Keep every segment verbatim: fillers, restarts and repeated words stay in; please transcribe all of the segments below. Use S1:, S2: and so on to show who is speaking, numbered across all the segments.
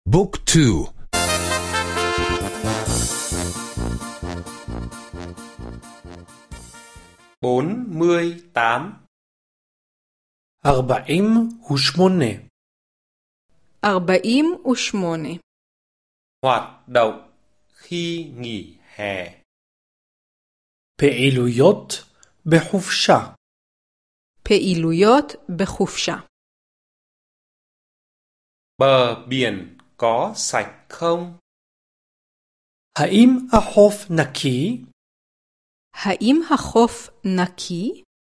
S1: بوك تو
S2: bốn mươi tám.
S3: ארבעים ושמונה.
S4: ארבעים ושמונה.
S2: Hoạt động khi nghỉ hè.
S3: פעילויות בחופשה.
S4: פעילויות בחופשה.
S2: Bờ biển có sạch không?
S3: האם החוף נקי?
S4: האם החוף נקי?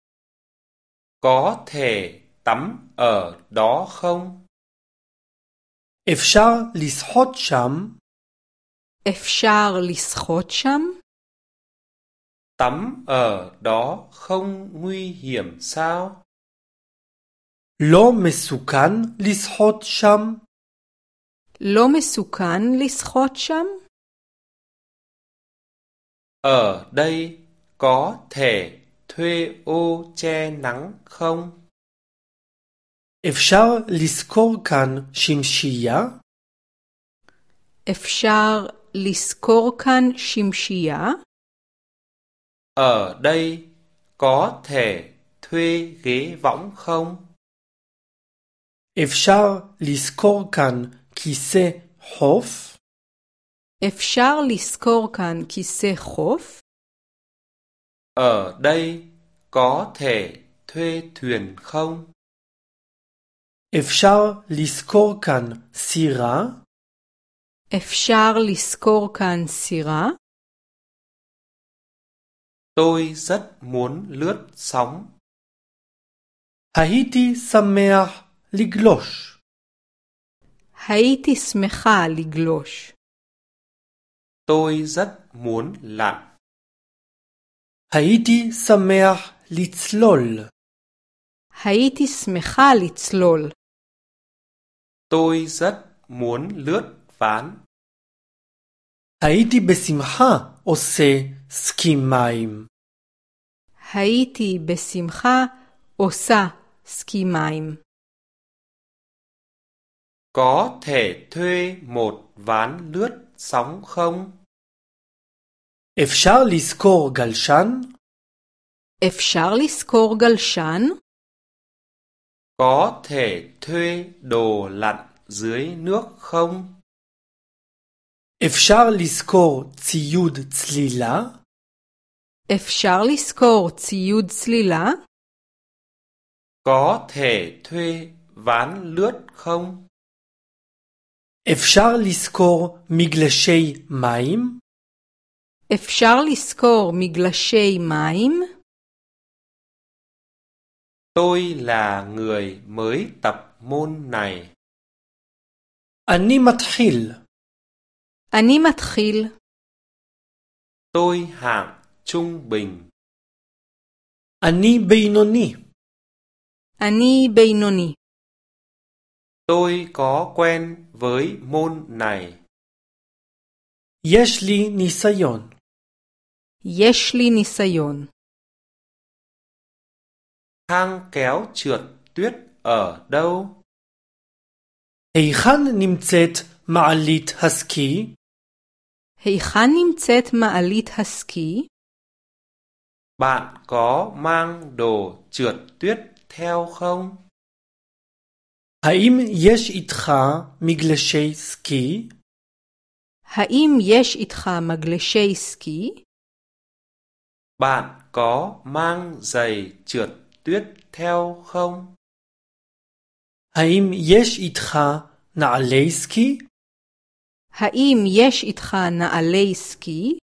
S2: Có thể tắm ở đó không?
S3: אפשר לשחות שם?
S4: אפשר לשחות שם?
S2: Tắm ở đó không nguy hiểm sao?
S3: לא מסוכן לשחות שם?
S4: לא מסוכן לשחות שם?
S2: Ở đây có thể thuê ô che nắng không?
S3: אפשר לשכור כאן שמשייה?
S4: אפשר לשכור כאן שמשייה?
S2: Ở đây có thể thuê ghế võng không?
S3: אפשר לשכור כאן כיסא חוף?
S4: אפשר לשכור כאן כיסא חוף?
S2: Ở đây có thể thuê thuyền không?
S3: אפשר לשכור כאן סירה?
S4: אפשר לשכור כאן סירה?
S2: Tôi rất muốn lướt sóng.
S3: הייתי שמח לגלוש.
S4: הייתי שמחה לגלוש.
S2: Tôi rất muốn lặn.
S3: הייתי שמח לצלול.
S4: הייתי שמחה לצלול.
S2: Tôi rất muốn lướt ván.
S3: הייתי בשמחה עושה סקי מים.
S4: הייתי בשמחה עושה סקי מים.
S2: Có thể thuê một ván lướt sóng không?
S3: אפשר לשכור גלשן?
S4: אפשר לשכור גלשן?
S2: Có thể thuê đồ lặn dưới nước không?
S3: אפשר לשכור ציוד צלילה?
S4: אפשר לשכור ציוד צלילה?
S2: Có thể thuê ván lướt không?
S3: אפשר לשכור מגלשי מים?
S4: אפשר לשכור מגלשי מים?
S2: Tôi là người mới tập môn này.
S3: אני מתחיל.
S4: אני מתחיל.
S2: Tôi hạng trung bình.
S3: אני בינוני.
S4: אני בינוני.
S2: Tôi có quen với môn này.
S3: יש לי ניסיון.
S4: יש לי ניסיון.
S2: Thang kéo trượt tuyết ở đâu?
S3: היכן נמצאת מעלית הסקי?
S4: היכן נמצאת מעלית הסקי?
S2: Bạn có mang đồ trượt tuyết theo không?
S3: האם יש איתך מגלשי סקי?
S4: האם יש איתך מגלשי סקי?
S2: Bạn có mang giày trượt tuyết theo không?
S3: האם יש איתך נעלי סקי?
S4: האם יש איתך נעלי סקי?